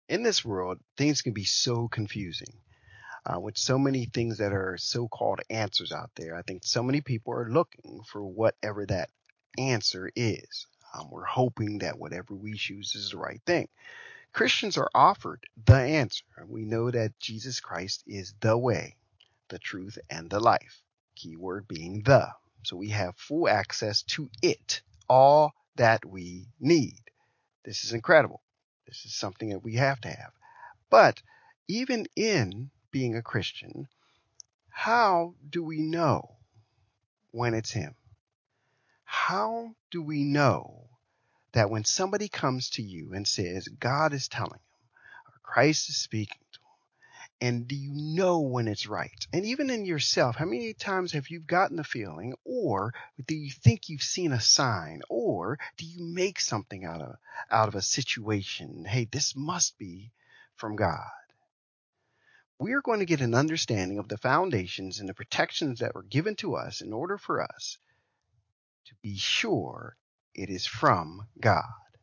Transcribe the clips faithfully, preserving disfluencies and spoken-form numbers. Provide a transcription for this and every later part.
In this world, things can be so confusing uh, with so many things that are so called answers out there. I think so many people are looking for whatever that answer is. Um, we're hoping that whatever we choose is the right thing. Christians are offered the answer. We know that Jesus Christ is the way, the truth, and the life. Keyword being the. So we have full access to it, all that we need. This is incredible. This is something that we have to have. But even in being a Christian, how do we know when it's Him? How do we know that when somebody comes to you and says, God is telling him, or Christ is speaking to him, and do you know when it's right? And even in yourself, how many times have you gotten the feeling, or do you think you've seen a sign, or do you make something out of out of a situation? Hey, this must be from God. We're going to get an understanding of the foundations and the protections that were given to us in order for us to be sure it is from God.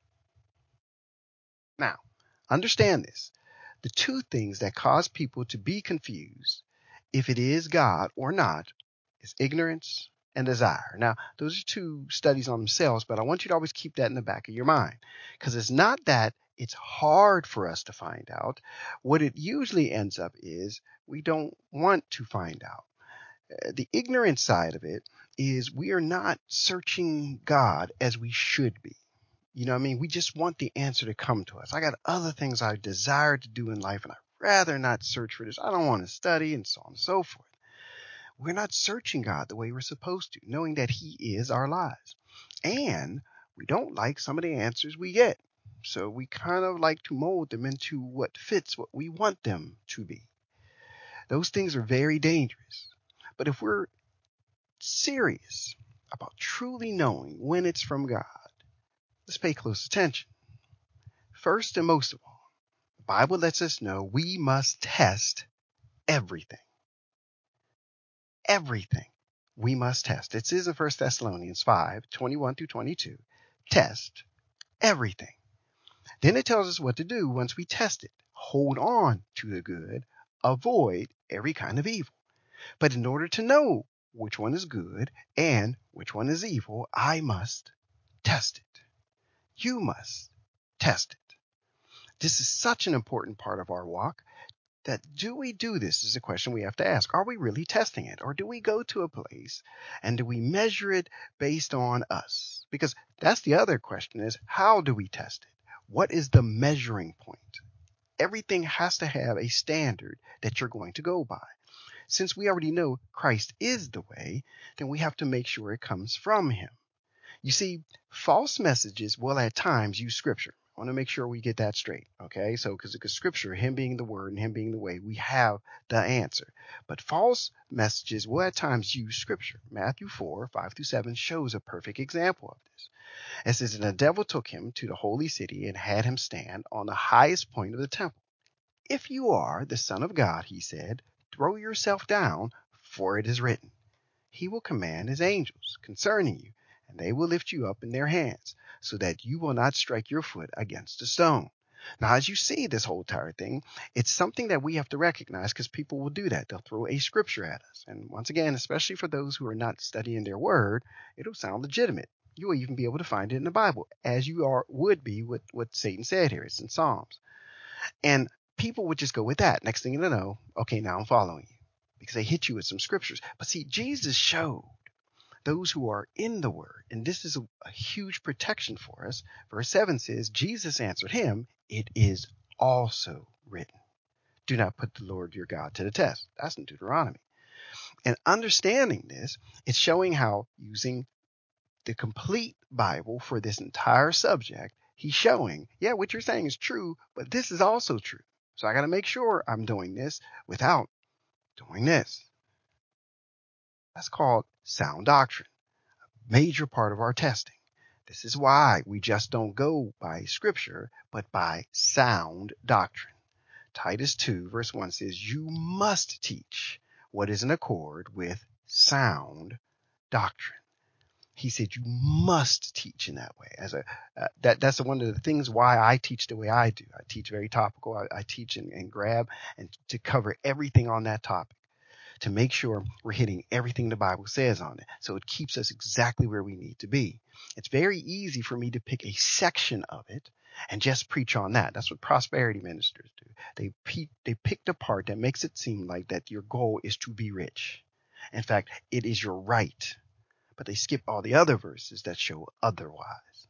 Now, understand this. The two things that cause people to be confused, if it is God or not, is ignorance and desire. Now, those are two studies on themselves, but I want you to always keep that in the back of your mind, because it's not that it's hard for us to find out. What it usually ends up is we don't want to find out. Uh, The ignorant side of it is we are not searching God as we should be. You know what I mean? We just want the answer to come to us. I got other things I desire to do in life, and I'd rather not search for this. I don't want to study, and so on and so forth. We're not searching God the way we're supposed to, knowing that He is our lives. And we don't like some of the answers we get. So we kind of like to mold them into what fits what we want them to be. Those things are very dangerous. But if we're serious about truly knowing when it's from God, let's pay close attention. First and most of all, the Bible lets us know we must test everything. Everything we must test. It says in First Thessalonians five, twenty-one through twenty-two, test everything. Then it tells us what to do once we test it. Hold on to the good, avoid every kind of evil. But in order to know which one is good and which one is evil, I must test it. You must test it. This is such an important part of our walk that do we do this is a question we have to ask. Are we really testing it? Or do we go to a place and do we measure it based on us? Because that's the other question is, how do we test it? What is the measuring point? Everything has to have a standard that you're going to go by. Since we already know Christ is the way, then we have to make sure it comes from Him. You see, false messages will at times use scripture. I want to make sure we get that straight. Okay. So, because because scripture, Him being the word and Him being the way, we have the answer. But false messages will at times use scripture. Matthew four, five through seven shows a perfect example of this. It says, and the devil took him to the holy city and had him stand on the highest point of the temple. If you are the Son of God, he said, throw yourself down, for it is written, He will command His angels concerning you, and they will lift you up in their hands, so that you will not strike your foot against a stone. Now, as you see this whole entire thing, it's something that we have to recognize because people will do that. They'll throw a scripture at us. And once again, especially for those who are not studying their word, it'll sound legitimate. You will even be able to find it in the Bible, as you are would be with what Satan said here. It's in Psalms. And people would just go with that. Next thing you know, okay, now I'm following you because they hit you with some scriptures. But see, Jesus showed those who are in the word, and this is a, a huge protection for us. Verse seven says, Jesus answered him, it is also written. Do not put the Lord your God to the test. That's in Deuteronomy. And understanding this, it's showing how using the complete Bible for this entire subject, he's showing, yeah, what you're saying is true, but this is also true. So I got to make sure I'm doing this without doing this. That's called sound doctrine, a major part of our testing. This is why we just don't go by scripture, but by sound doctrine. Titus two verse one says, you must teach what is in accord with sound doctrine. He said you must teach in that way. As a uh, that that's one of the things why I teach the way I do. I teach very topical. I, I teach and, and grab and to cover everything on that topic, to make sure we're hitting everything the Bible says on it. So it keeps us exactly where we need to be. It's very easy for me to pick a section of it and just preach on that. That's what prosperity ministers do. They pe- they pick the part that makes it seem like that your goal is to be rich. In fact, it is your right. But they skip all the other verses that show otherwise.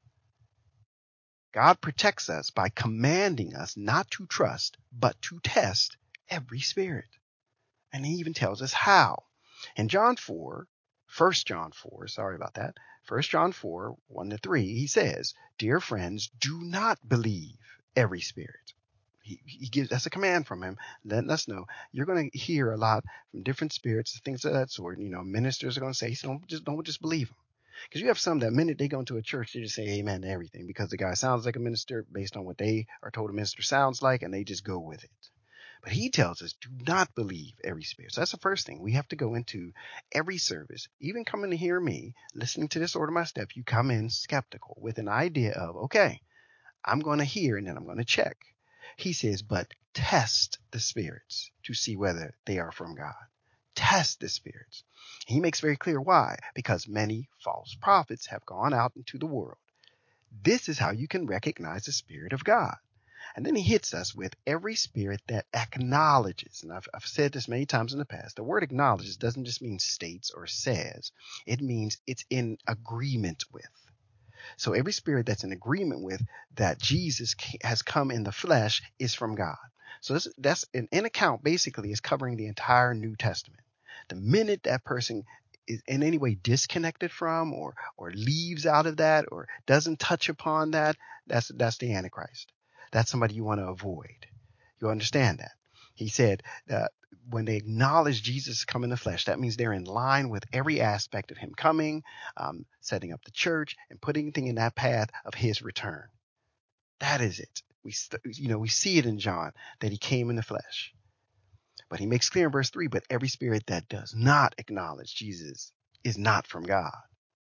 God protects us by commanding us not to trust, but to test every spirit. And he even tells us how. In John four, First John four, sorry about that, First John four, one to three, he says, dear friends, do not believe every spirit. He, he gives that's a command from him, letting us know you're going to hear a lot from different spirits, things of that sort. You know, ministers are going to say, so don't just don't just believe them. Because you have some that minute they go into a church, they just say amen to everything because the guy sounds like a minister based on what they are told a minister sounds like, and they just go with it. But he tells us, do not believe every spirit. So that's the first thing. We have to go into every service, even coming to hear me, listening to this Order My Steps, you come in skeptical with an idea of, okay, I'm going to hear and then I'm going to check. He says, but test the spirits to see whether they are from God. Test the spirits. He makes very clear why. Because many false prophets have gone out into the world. This is how you can recognize the Spirit of God. And then he hits us with every spirit that acknowledges. And I've, I've said this many times in the past. The word acknowledges doesn't just mean states or says. It means it's in agreement with. So every spirit that's in agreement with that Jesus has come in the flesh is from God. So this, that's an, an account basically is covering the entire New Testament. The minute that person is in any way disconnected from or or leaves out of that or doesn't touch upon that, that's that's the Antichrist. That's somebody you want to avoid. You understand that? He said that when they acknowledge Jesus come in the flesh, that means they're in line with every aspect of him coming, um, setting up the church, and putting things in that path of his return. That is it. We, you know, we see it in John that he came in the flesh. But he makes clear in verse three, but every spirit that does not acknowledge Jesus is not from God.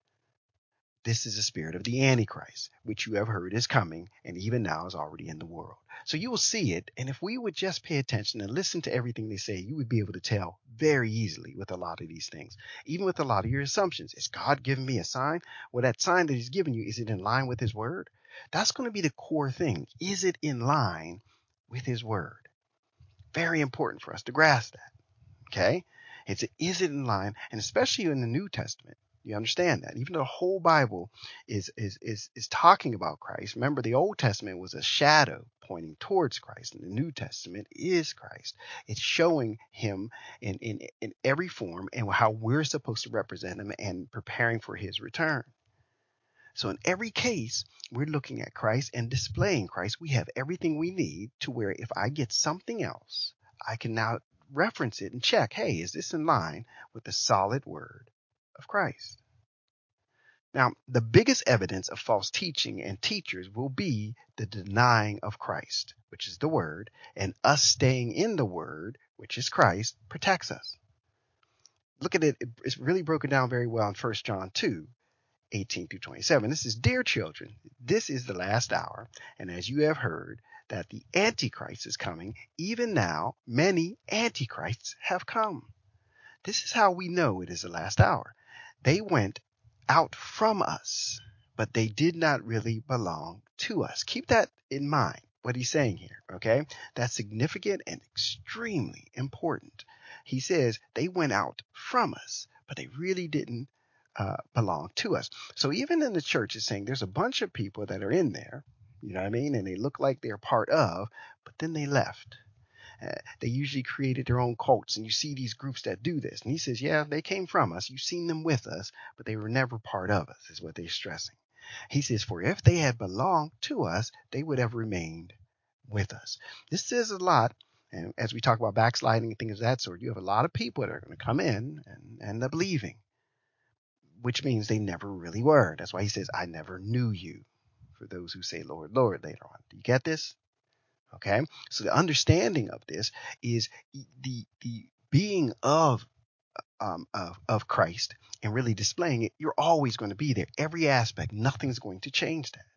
This is the spirit of the Antichrist, which you have heard is coming and even now is already in the world. So you will see it. And if we would just pay attention and listen to everything they say, you would be able to tell very easily with a lot of these things, even with a lot of your assumptions. Is God giving me a sign? Well, that sign that he's giving you, is it in line with his word? That's going to be the core thing. Is it in line with his word? Very important for us to grasp that. Okay? It's is it in line? And especially in the New Testament. You understand that even though the whole Bible is, is, is, is talking about Christ. Remember, the Old Testament was a shadow pointing towards Christ, and the New Testament is Christ. It's showing him in, in, in every form and how we're supposed to represent him and preparing for his return. So in every case, we're looking at Christ and displaying Christ. We have everything we need to where if I get something else, I can now reference it and check, hey, is this in line with the solid word of Christ? Now, the biggest evidence of false teaching and teachers will be the denying of Christ, which is the word, and us staying in the word, which is Christ, protects us. Look at it. It's really broken down very well in First John two, eighteen through twenty-seven. This is, dear children, this is the last hour, and as you have heard that the Antichrist is coming, even now many Antichrists have come. This is how we know it is the last hour. They went out from us, but they did not really belong to us. Keep that in mind, what he's saying here, okay? That's significant and extremely important. He says they went out from us, but they really didn't uh, belong to us. So even in the church, it's saying there's a bunch of people that are in there, you know what I mean? And they look like they're part of, but then they left. Uh, they usually created their own cults, and you see these groups that do this. And he says, yeah, they came from us. You've seen them with us, but they were never part of us, is what they're stressing. He says, for if they had belonged to us, they would have remained with us. This says a lot. And as we talk about backsliding and things of that sort, you have a lot of people that are going to come in and end up leaving, which means they never really were. That's why he says, I never knew you, for those who say, Lord, Lord, later on. Do you get this? Okay, so the understanding of this is the the being of um, of, of Christ and really displaying it, you're always going to be there. Every aspect, nothing's going to change that.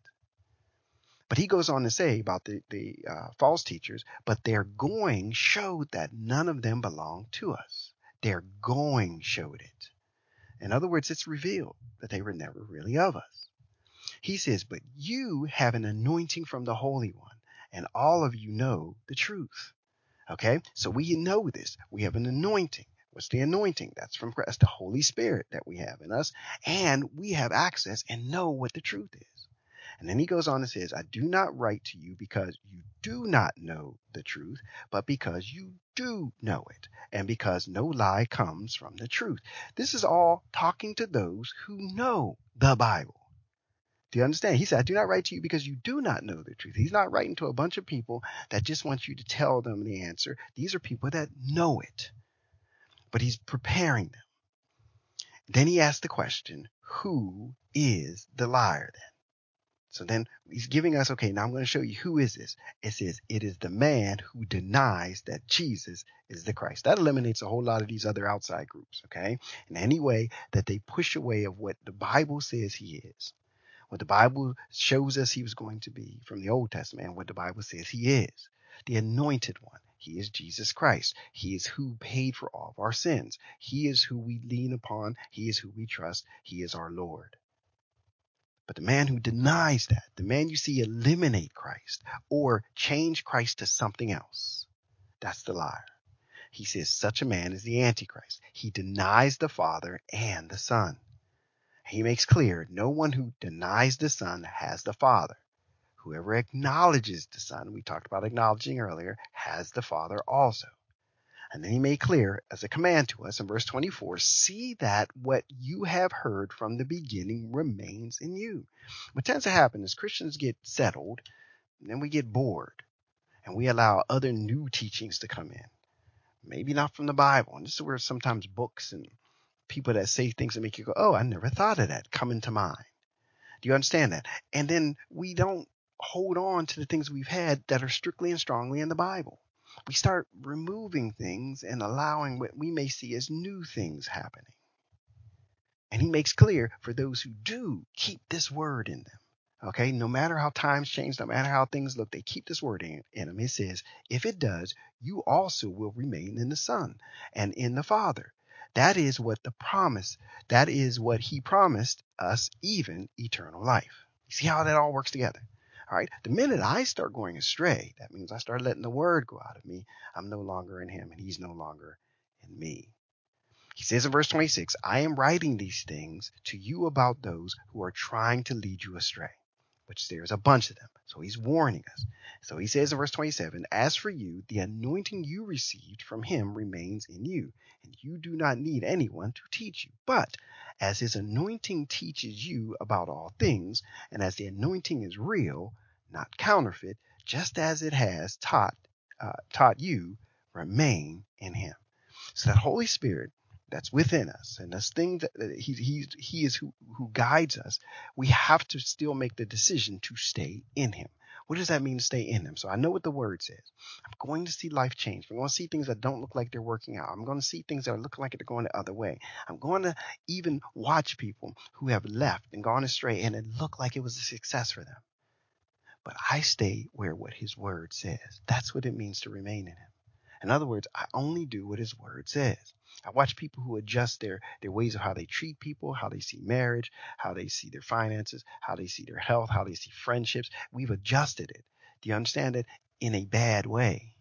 But he goes on to say about the, the uh, false teachers, but their going showed that none of them belonged to us. Their going showed it. In other words, it's revealed that they were never really of us. He says, but you have an anointing from the Holy One, and all of you know the truth. Okay, so we know this. We have an anointing. What's the anointing? That's from Christ, the Holy Spirit that we have in us, and we have access and know what the truth is. And then he goes on and says, I do not write to you because you do not know the truth, but because you do know it, and because no lie comes from the truth. This is all talking to those who know the Bible. Do you understand? He said, I do not write to you because you do not know the truth. He's not writing to a bunch of people that just want you to tell them the answer. These are people that know it, but he's preparing them. Then he asks the question, who is the liar then? So then he's giving us, okay, now I'm going to show you who is this. It says it is the man who denies that Jesus is the Christ. That eliminates a whole lot of these other outside groups, okay? In any way that they push away of what the Bible says he is, what the Bible shows us he was going to be from the Old Testament, and what the Bible says he is, the anointed one. He is Jesus Christ. He is who paid for all of our sins. He is who we lean upon. He is who we trust. He is our Lord. But the man who denies that, the man you see eliminate Christ or change Christ to something else, that's the liar. He says such a man is the Antichrist. He denies the Father and the Son. He makes clear no one who denies the Son has the Father. Whoever acknowledges the Son, we talked about acknowledging earlier, has the Father also. And then he made clear as a command to us in verse twenty-four, see that what you have heard from the beginning remains in you. What tends to happen is Christians get settled, and then we get bored, and we allow other new teachings to come in. Maybe not from the Bible. And this is where sometimes books and people that say things that make you go, oh, I never thought of that, come into mind. Do you understand that? And then we don't hold on to the things we've had that are strictly and strongly in the Bible. We start removing things and allowing what we may see as new things happening. And he makes clear for those who do keep this word in them. Okay, no matter how times change, no matter how things look, they keep this word in, in them. It says, if it does, you also will remain in the Son and in the Father. That is what the promise, that is what he promised us, even eternal life. You see how that all works together? All right. The minute I start going astray, that means I start letting the word go out of me. I'm no longer in him and he's no longer in me. He says in verse twenty-six, I am writing these things to you about those who are trying to lead you astray, which there's a bunch of them. So he's warning us. So he says in verse twenty-seven, as for you, the anointing you received from him remains in you, and you do not need anyone to teach you. But as his anointing teaches you about all things, and as the anointing is real, not counterfeit, just as it has taught uh, taught you, remain in him. So that Holy Spirit that's within us, and this thing that he he he is who who guides us, we have to still make the decision to stay in him. What does that mean to stay in him? So I know what the word says. I'm going to see life change. I'm going to see things that don't look like they're working out. I'm going to see things that are looking like they're going the other way. I'm going to even watch people who have left and gone astray, and it looked like it was a success for them. But I stay where what his word says. That's what it means to remain in him. In other words, I only do what his word says. I watch people who adjust their, their ways of how they treat people, how they see marriage, how they see their finances, how they see their health, how they see friendships. We've adjusted it. Do you understand it? In a bad way.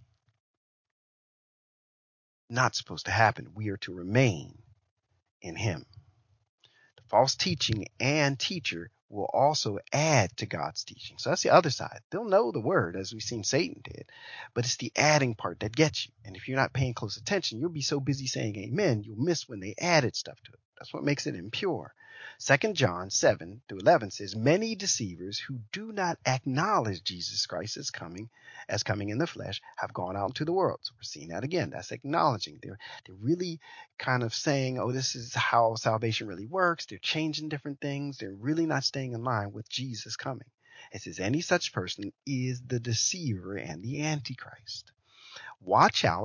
Not supposed to happen. We are to remain in him. The false teaching and teacher will also add to God's teaching. So that's the other side. They'll know the word, as we've seen Satan did, but it's the adding part that gets you. And if you're not paying close attention, you'll be so busy saying amen, you'll miss when they added stuff to it. That's what makes it impure. Second John seven through eleven says, many deceivers who do not acknowledge Jesus Christ as coming, as coming in the flesh, have gone out into the world. So we're seeing that again. That's acknowledging. They're, they're really kind of saying, oh, this is how salvation really works. They're changing different things. They're really not staying in line with Jesus coming. It says any such person is the deceiver and the Antichrist. Watch out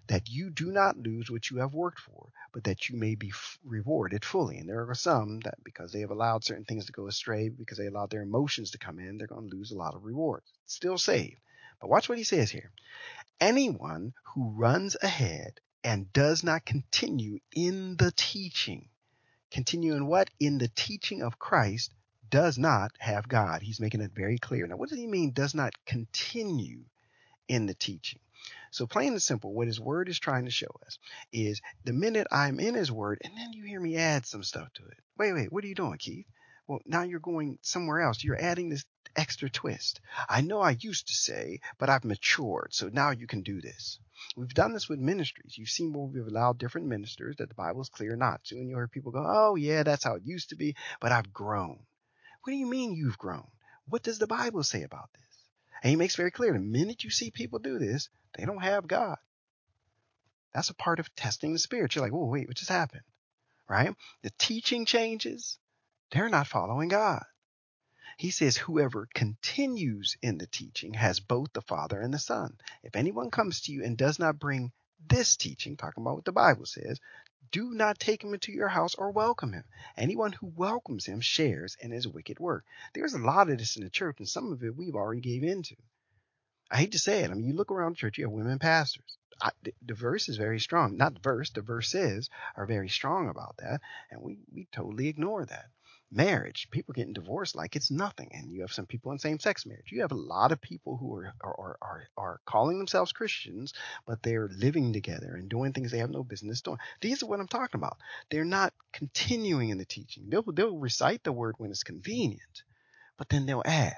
that you do not lose what you have worked for, but that you may be f- rewarded fully. And there are some that, because they have allowed certain things to go astray, because they allowed their emotions to come in, they're going to lose a lot of rewards. Still saved. But watch what he says here. Anyone who runs ahead and does not continue in the teaching, continue in what? In the teaching of Christ, does not have God. He's making it very clear. Now, what does he mean, does not continue in the teaching? So plain and simple, what his word is trying to show us is the minute I'm in his word, and then you hear me add some stuff to it. Wait, wait, what are you doing, Keith? Well, now you're going somewhere else. You're adding this extra twist. I know I used to say, but I've matured, so now you can do this. We've done this with ministries. You've seen where we've allowed different ministers that the Bible is clear not to, and you heard people go, oh, yeah, that's how it used to be, but I've grown. What do you mean you've grown? What does the Bible say about this? And he makes very clear, the minute you see people do this, they don't have God. That's a part of testing the spirit. You're like, oh, wait, what just happened? Right? The teaching changes. They're not following God. He says, whoever continues in the teaching has both the Father and the Son. If anyone comes to you and does not bring this teaching, talking about what the Bible says, do not take him into your house or welcome him. Anyone who welcomes him shares in his wicked work. There's a lot of this in the church, and some of it we've already gave into. I hate to say it. I mean, you look around the church, you have women pastors. I, the, the verse is very strong. Not the verse, the verses are very strong about that. And we, we totally ignore that. Marriage, people getting divorced like it's nothing. And you have some people in same-sex marriage. You have a lot of people who are, are, are, are calling themselves Christians, but they're living together and doing things they have no business doing. These are what I'm talking about. They're not continuing in the teaching. They'll, they'll recite the word when it's convenient, but then they'll add.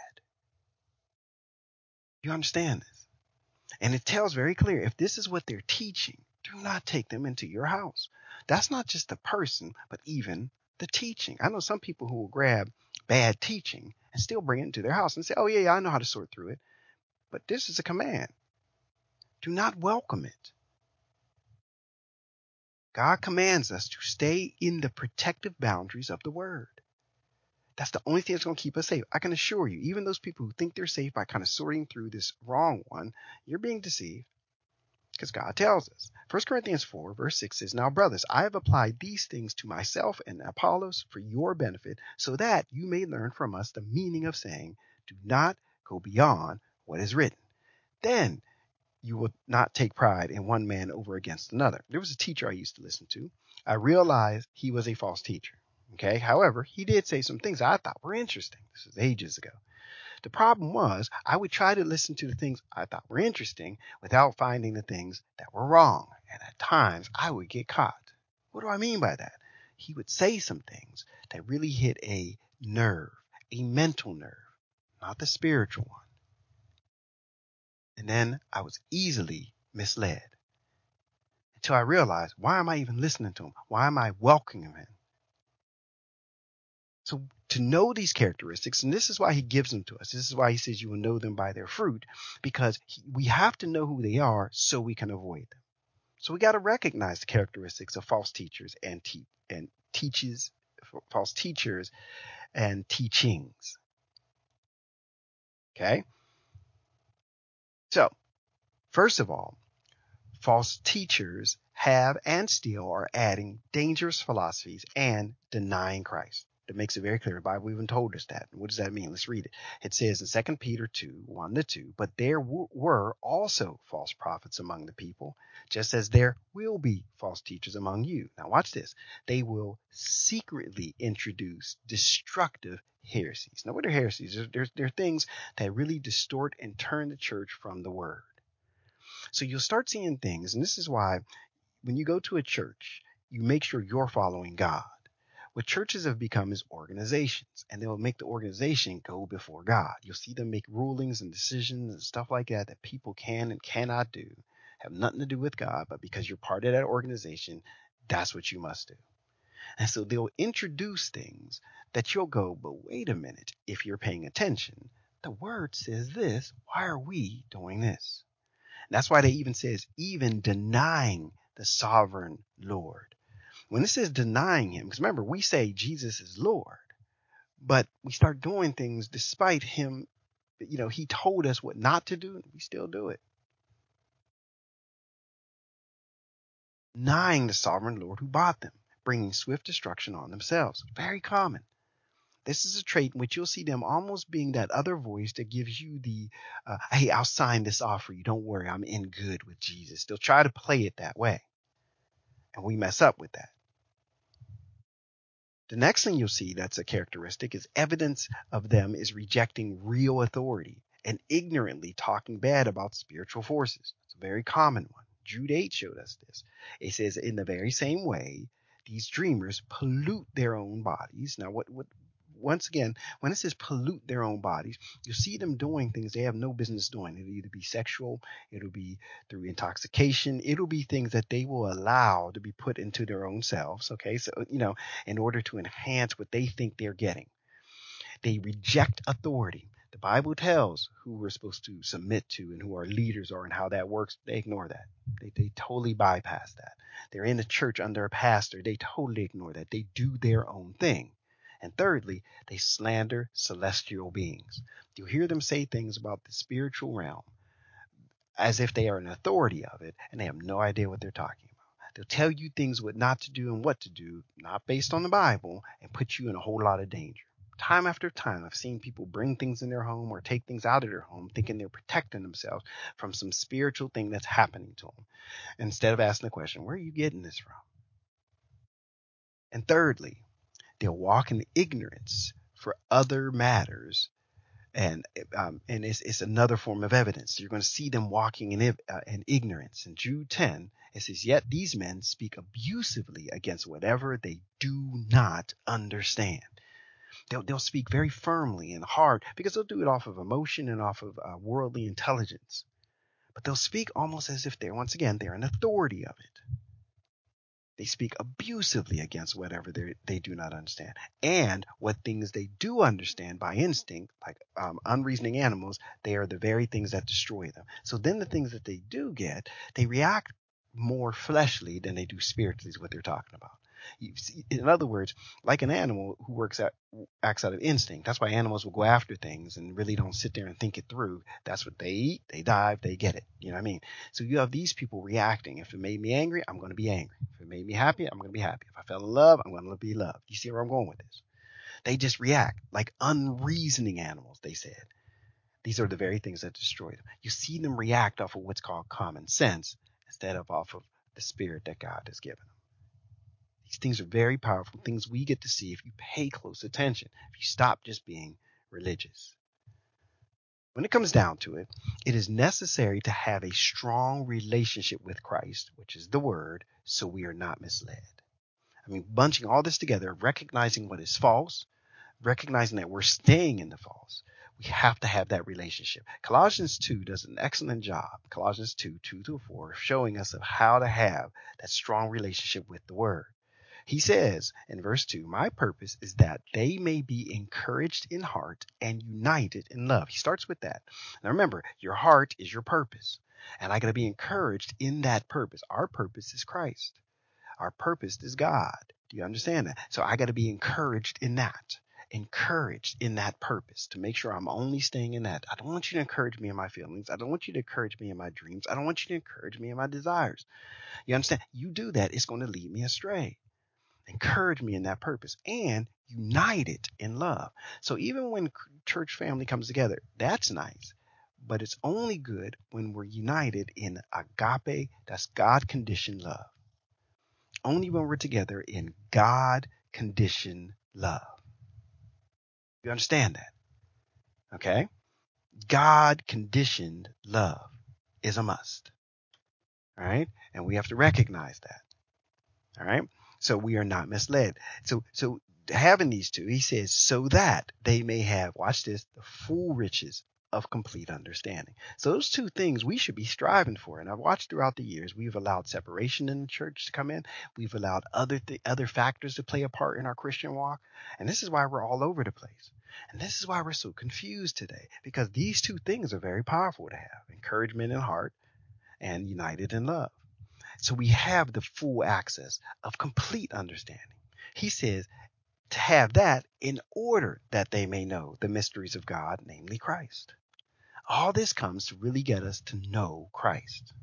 You understand this? And it tells very clear, if this is what they're teaching, do not take them into your house. That's not just the person, but even the teaching. I know some people who will grab bad teaching and still bring it into their house and say, oh, yeah, yeah, I know how to sort through it. But this is a command. Do not welcome it. God commands us to stay in the protective boundaries of the word. That's the only thing that's going to keep us safe. I can assure you, even those people who think they're safe by kind of sorting through this wrong one, you're being deceived. Because God tells us. First Corinthians four, verse six says, now, brothers, I have applied these things to myself and Apollos for your benefit, so that you may learn from us the meaning of saying, do not go beyond what is written. Then you will not take pride in one man over against another. There was a teacher I used to listen to. I realized he was a false teacher. Okay. However, he did say some things I thought were interesting. This was ages ago. The problem was I would try to listen to the things I thought were interesting without finding the things that were wrong. And at times I would get caught. What do I mean by that? He would say some things that really hit a nerve, a mental nerve, not the spiritual one. And then I was easily misled until I realized, why am I even listening to him? Why am I welcoming him? So to know these characteristics, and this is why he gives them to us. This is why he says you will know them by their fruit, because he, we have to know who they are so we can avoid them. So we got to recognize the characteristics of false teachers and te- and teaches false teachers and teachings. Okay. So first of all, false teachers have and still are adding dangerous philosophies and denying Christ. That makes it very clear. The Bible even told us that. What does that mean? Let's read it. It says in Second Peter two, one to two, but there w- were also false prophets among the people, just as there will be false teachers among you. Now watch this. They will secretly introduce destructive heresies. Now what are heresies? They're, they're, they're things that really distort and turn the church from the word. So you'll start seeing things, and this is why when you go to a church, you make sure you're following God. What churches have become is organizations, and they'll make the organization go before God. You'll see them make rulings and decisions and stuff like that that people can and cannot do, have nothing to do with God, but because you're part of that organization, that's what you must do. And so they'll introduce things that you'll go, but wait a minute, if you're paying attention, the word says this, why are we doing this? That's why they even says, even denying the sovereign Lord. When it says denying him, because remember, we say Jesus is Lord, but we start doing things despite him. You know, he told us what not to do, and we still do it. denying the sovereign Lord who bought them, bringing swift destruction on themselves. Very common. This is a trait in which you'll see them almost being that other voice that gives you the, uh, hey, I'll sign this off for you. Don't worry, I'm in good with Jesus. They'll try to play it that way. And we mess up with that. The next thing you'll see that's a characteristic is evidence of them is rejecting real authority and ignorantly talking bad about spiritual forces. It's a very common one. Jude eight showed us this. It says, in the very same way, these dreamers pollute their own bodies. Now, what, what, once again, when it says pollute their own bodies, you see them doing things they have no business doing. It'll either be sexual, it'll be through intoxication, it'll be things that they will allow to be put into their own selves. Okay, so, you know, in order to enhance what they think they're getting. They reject authority. The Bible tells who we're supposed to submit to and who our leaders are and how that works. They ignore that. They, they totally bypass that. They're in a church under a pastor. They totally ignore that. They do their own thing. And thirdly, they slander celestial beings. You hear them say things about the spiritual realm as if they are an authority of it, and they have no idea what they're talking about. They'll tell you things what not to do and what to do, not based on the Bible, and put you in a whole lot of danger. Time after time, I've seen people bring things in their home or take things out of their home thinking they're protecting themselves from some spiritual thing that's happening to them, instead of asking the question, where are you getting this from? And thirdly, they'll walk in ignorance for other matters, and um, and it's, it's another form of evidence. You're going to see them walking in, uh, in ignorance. In Jude ten, it says, yet these men speak abusively against whatever they do not understand. They'll, they'll speak very firmly and hard because they'll do it off of emotion and off of uh, worldly intelligence. But they'll speak almost as if they're, once again, they're an authority of it. They speak abusively against whatever they do not understand. And what things they do understand by instinct, like um, unreasoning animals, they are the very things that destroy them. So then the things that they do get, they react more fleshly than they do spiritually is what they're talking about. You see, in other words, like an animal who works out, acts out of instinct. That's why animals will go after things and really don't sit there and think it through. That's what they eat. They dive. They get it. You know what I mean? So you have these people reacting. If it made me angry, I'm going to be angry. If it made me happy, I'm going to be happy. If I fell in love, I'm going to be loved. You see where I'm going with this? They just react like unreasoning animals, they said. These are the very things that destroy them. You see them react off of what's called common sense instead of off of the spirit that God has given them. These things are very powerful, things we get to see if you pay close attention, if you stop just being religious. When it comes down to it, it is necessary to have a strong relationship with Christ, which is the word, so we are not misled. I mean, bunching all this together, recognizing what is false, recognizing that we're staying in the false, we have to have that relationship. Colossians two does an excellent job, Colossians two, two through four, showing us of how to have that strong relationship with the word. He says in verse two, my purpose is that they may be encouraged in heart and united in love. He starts with that. Now remember, your heart is your purpose. And I got to be encouraged in that purpose. Our purpose is Christ. Our purpose is God. Do you understand that? So I got to be encouraged in that. Encouraged in that purpose to make sure I'm only staying in that. I don't want you to encourage me in my feelings. I don't want you to encourage me in my dreams. I don't want you to encourage me in my desires. You understand? You do that, it's going to lead me astray. Encourage me in that purpose and unite it in love. So even when church family comes together, that's nice, but it's only good when we're united in agape, that's God conditioned love. Only when we're together in God conditioned love. You understand that? Okay? God conditioned love is a must. All right? And we have to recognize that. All right? So we are not misled. So, so having these two, he says, so that they may have, watch this, the full riches of complete understanding. So those two things we should be striving for. And I've watched throughout the years, we've allowed separation in the church to come in. We've allowed other th- other factors to play a part in our Christian walk. And this is why we're all over the place. And this is why we're so confused today, because these two things are very powerful to have: encouragement in heart and united in love. So we have the full access of complete understanding. He says to have that in order that they may know the mysteries of God, namely Christ. All this comes to really get us to know Christ.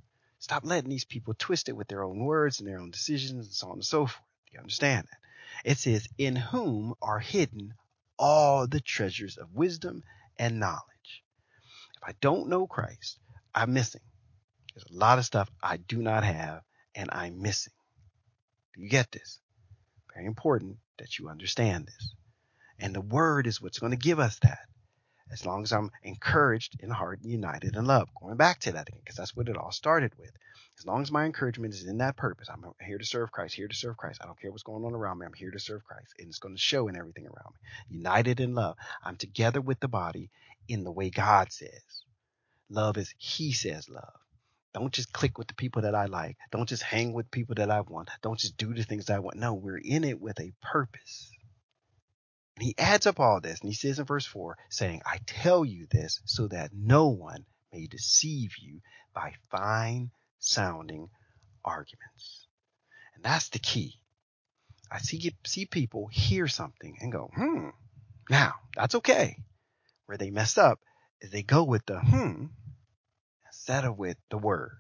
Stop letting these people twist it with their own words and their own decisions and so on and so forth. You understand that? It says, in whom are hidden all the treasures of wisdom and knowledge. If I don't know Christ, I'm missing. There's a lot of stuff I do not have and I'm missing. Do you get this? Very important that you understand this. And the word is what's going to give us that. As long as I'm encouraged in heart and united in love. Going back to that again, because that's what it all started with. As long as my encouragement is in that purpose, I'm here to serve Christ, here to serve Christ. I don't care what's going on around me. I'm here to serve Christ. And it's going to show in everything around me. United in love. I'm together with the body in the way God says. Love is He says love. Don't just click with the people that I like. Don't just hang with people that I want. Don't just do the things I want. No, we're in it with a purpose. And he adds up all this, and he says in verse four, saying, I tell you this so that no one may deceive you by fine-sounding arguments. And that's the key. I see, see people hear something and go, hmm. Now, that's okay. Where they mess up is they go with the hmm instead of with the word.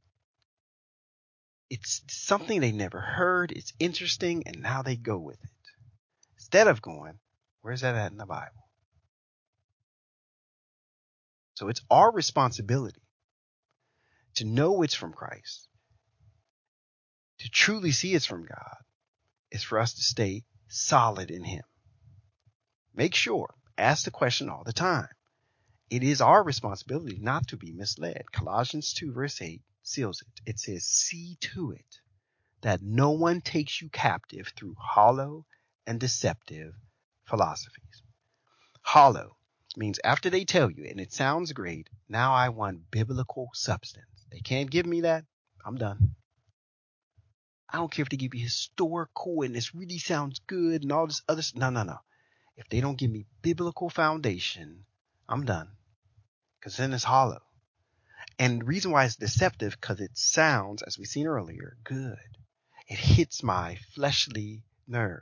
It's something they never heard. It's interesting, and now they go with it. Instead of going, where's that at in the Bible? So it's our responsibility to know it's from Christ, to truly see it's from God, is for us to stay solid in Him. Make sure, ask the question all the time. It is our responsibility not to be misled. Colossians two verse eight seals it. It says, see to it that no one takes you captive through hollow and deceptive philosophies. Hollow means after they tell you, and it sounds great, now I want biblical substance. They can't give me that. I'm done. I don't care if they give you historical and this really sounds good and all this other stuff. No, no, no. If they don't give me biblical foundation, I'm done. Because then it's hollow. And the reason why it's deceptive, because it sounds, as we seen earlier, good. It hits my fleshly nerve.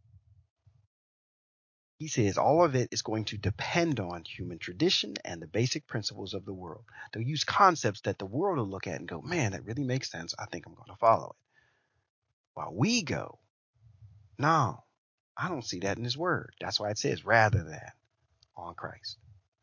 He says all of it is going to depend on human tradition and the basic principles of the world. They'll use concepts that the world will look at and go, man, that really makes sense. I think I'm going to follow it. While we go, no, I don't see that in His word. That's why it says rather than on Christ.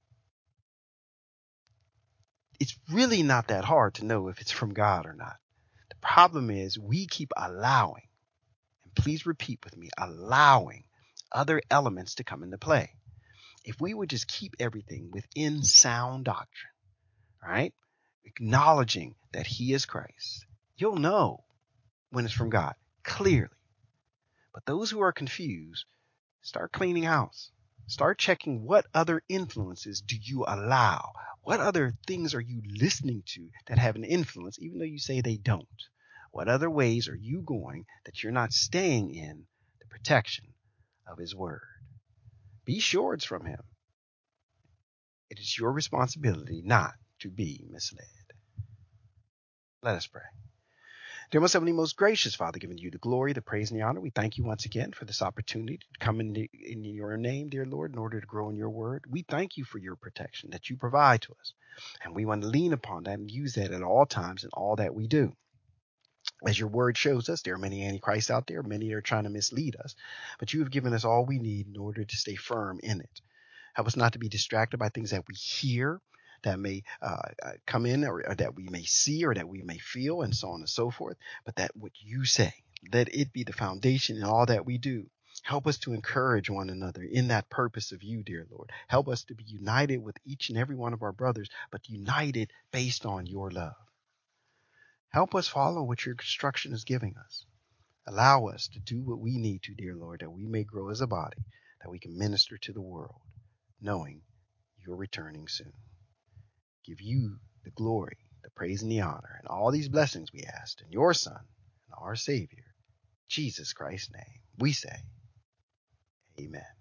It's really not that hard to know if it's from God or not. The problem is we keep allowing, and please repeat with me, allowing other elements to come into play. If we would just keep everything within sound doctrine, right? Acknowledging that He is Christ, you'll know when it's from God, clearly. But those who are confused, start cleaning house. Start checking what other influences do you allow? What other things are you listening to that have an influence, even though you say they don't? What other ways are you going that you're not staying in the protection of His word? Be sure it's from Him. It is your responsibility not to be misled. Let us pray. Dear most heavenly, most gracious Father, giving you the glory, the praise, and the honor, we thank you once again for this opportunity to come in, the, in your name, dear Lord, in order to grow in your word. We thank you for your protection that you provide to us. And we want to lean upon that and use that at all times in all that we do. As your word shows us, there are many antichrists out there. Many are trying to mislead us. But you have given us all we need in order to stay firm in it. Help us not to be distracted by things that we hear that may uh, come in or, or that we may see or that we may feel and so on and so forth, but that what you say, let it be the foundation in all that we do. Help us to encourage one another in that purpose of you, dear Lord. Help us to be united with each and every one of our brothers, but united based on your love. Help us follow what your instruction is giving us. Allow us to do what we need to, dear Lord, that we may grow as a body, that we can minister to the world, knowing you're returning soon. Give you the glory, the praise, and the honor, and all these blessings we asked in your Son and our Savior, Jesus Christ's name. We say, amen.